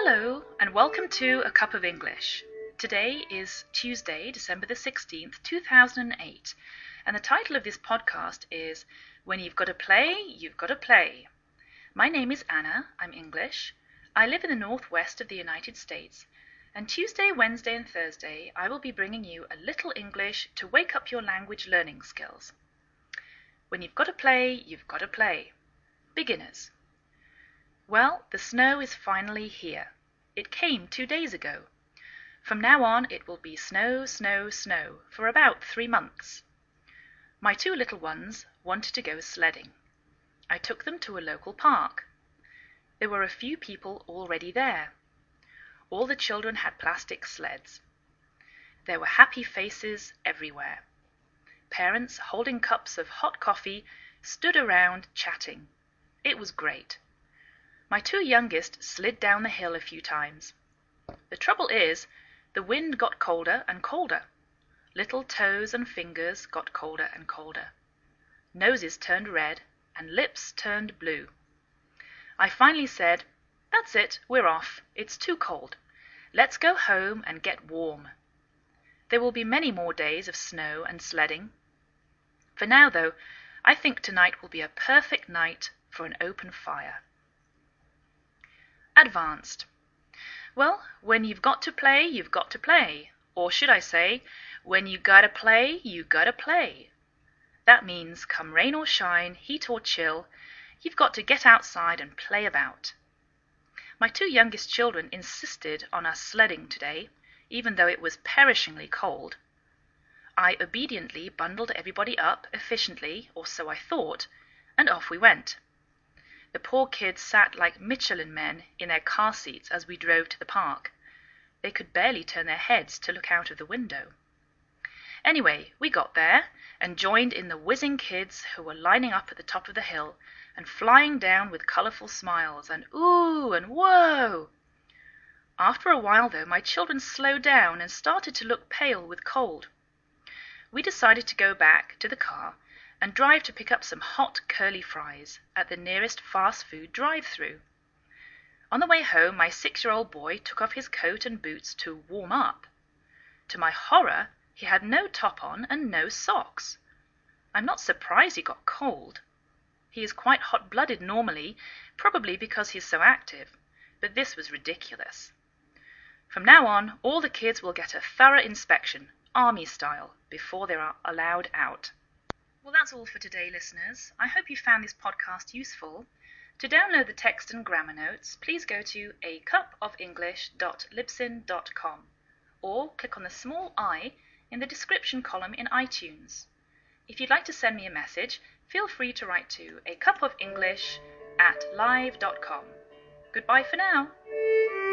Hello and welcome to A Cup of English. Today is Tuesday, December the 16th, 2008, and the title of this podcast is When You've Got to Play, You've Got to Play. My name is Anna, I'm English. I live in the northwest of the United States, and Tuesday, Wednesday and Thursday I will be bringing you a little English to wake up your language learning skills. When you've got to play, you've got to play. Beginners. Well, the snow is finally here. It came 2 days ago. From now on it will be snow, snow, snow for about 3 months. My 2 little ones wanted to go sledding. I took them to a local park. There were a few people already there. All the children had plastic sleds. There were happy faces everywhere. Parents holding cups of hot coffee stood around chatting. It was great. My 2 youngest slid down the hill a few times. The trouble is, the wind got colder and colder. Little toes and fingers got colder and colder. Noses turned red and lips turned blue. I finally said, "That's it, we're off. It's too cold. Let's go home and get warm." There will be many more days of snow and sledding. For now, though, I think tonight will be a perfect night for an open fire. Advanced. Well, when you've got to play, you've got to play. Or should I say, when you gotta play, you gotta play. That means, come rain or shine, heat or chill, you've got to get outside and play about. My 2 youngest children insisted on us sledding today, even though it was perishingly cold. I obediently bundled everybody up efficiently, or so I thought, and off we went. The poor kids sat like Michelin men in their car seats as we drove to the park. They could barely turn their heads to look out of the window. Anyway, we got there and joined in the whizzing kids who were lining up at the top of the hill and flying down with colourful smiles and ooh and whoa. After a while, though, my children slowed down and started to look pale with cold. We decided to go back to the car and drive to pick up some hot curly fries at the nearest fast food drive-through. On the way home, my 6-year-old boy took off his coat and boots to warm up. To my horror, he had no top on and no socks. I'm not surprised he got cold. He is quite hot-blooded normally, probably because he's so active, but this was ridiculous. From now on, all the kids will get a thorough inspection, army style, before they are allowed out. Well, that's all for today, listeners. I hope you found this podcast useful. To download the text and grammar notes, please go to acupoфenglish.libsyn.com or click on the small I in the description column in iTunes. If you'd like to send me a message, feel free to write to acupoфenglish@live.com. Goodbye for now.